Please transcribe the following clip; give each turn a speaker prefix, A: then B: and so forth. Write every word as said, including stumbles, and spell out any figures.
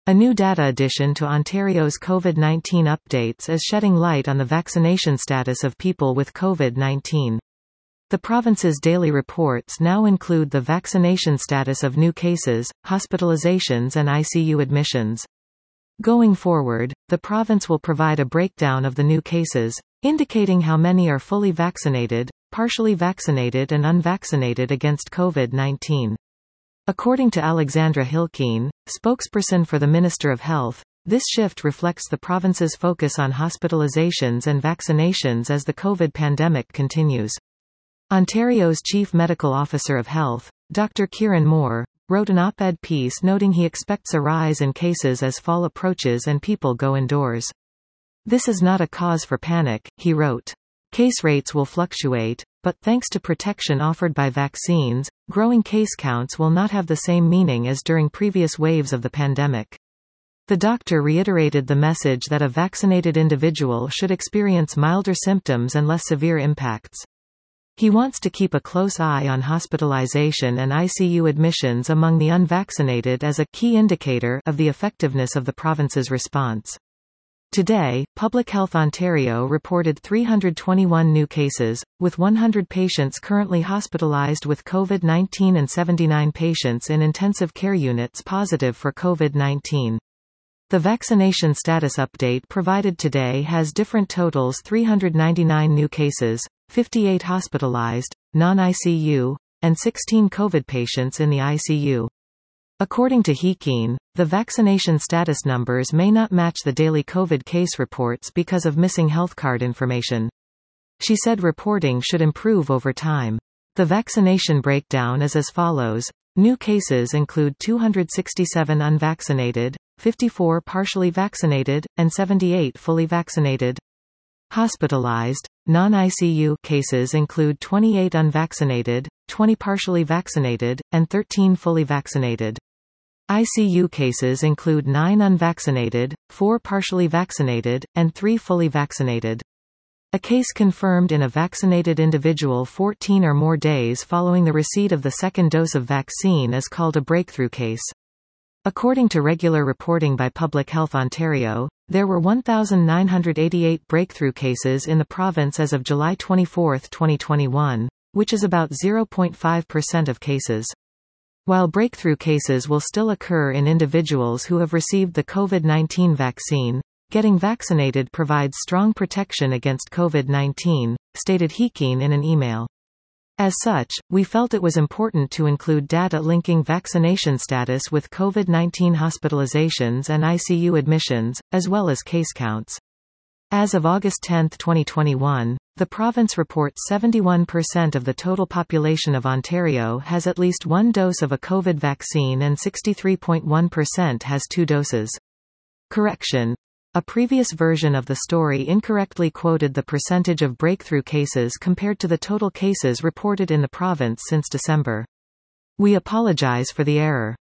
A: A new data addition to Ontario's COVID nineteen updates is shedding light on the vaccination status of people with COVID nineteen. The province's daily reports now include the vaccination status of new cases, hospitalizations and I C U admissions. Going forward, the province will provide a breakdown of the new cases, indicating how many are fully vaccinated, partially vaccinated and unvaccinated against COVID nineteen. According to Alexandra Hilkeen, spokesperson for the Minister of Health, this shift reflects the province's focus on hospitalizations and vaccinations as the COVID pandemic continues. Ontario's Chief Medical Officer of Health, Doctor Kieran Moore, wrote an op-ed piece noting he expects a rise in cases as fall approaches and people go indoors. "This is not a cause for panic," he wrote. "Case rates will fluctuate, but thanks to protection offered by vaccines, growing case counts will not have the same meaning as during previous waves of the pandemic." The doctor reiterated the message that a vaccinated individual should experience milder symptoms and less severe impacts. He wants to keep a close eye on hospitalization and I C U admissions among the unvaccinated as a key indicator of the effectiveness of the province's response. Today, Public Health Ontario reported three hundred twenty-one new cases, with one hundred patients currently hospitalized with COVID nineteen and seventy-nine patients in intensive care units positive for COVID nineteen. The vaccination status update provided today has different totals: three hundred ninety-nine new cases, fifty-eight hospitalized, non-I C U, and sixteen COVID patients in the I C U. According to Hilkeen, the vaccination status numbers may not match the daily COVID case reports because of missing health card information. She said reporting should improve over time. The vaccination breakdown is as follows. New cases include two hundred sixty-seven unvaccinated, fifty-four partially vaccinated, and seventy-eight fully vaccinated. Hospitalized, non-I C U cases include twenty-eight unvaccinated, twenty partially vaccinated, and thirteen fully vaccinated. I C U cases include nine unvaccinated, four partially vaccinated, and three fully vaccinated. A case confirmed in a vaccinated individual fourteen or more days following the receipt of the second dose of vaccine is called a breakthrough case. According to regular reporting by Public Health Ontario, there were one thousand nine hundred eighty-eight breakthrough cases in the province as of July twenty-fourth, twenty twenty-one, which is about zero point five percent of cases. While breakthrough cases will still occur in individuals who have received the COVID nineteen vaccine, getting vaccinated provides strong protection against COVID nineteen, stated Hilkeen in an email. As such, we felt it was important to include data linking vaccination status with COVID nineteen hospitalizations and I C U admissions, as well as case counts. As of August tenth, twenty twenty-one, the province reports seventy-one percent of the total population of Ontario has at least one dose of a COVID vaccine and sixty-three point one percent has two doses. Correction. A previous version of the story incorrectly quoted the percentage of breakthrough cases compared to the total cases reported in the province since December. We apologize for the error.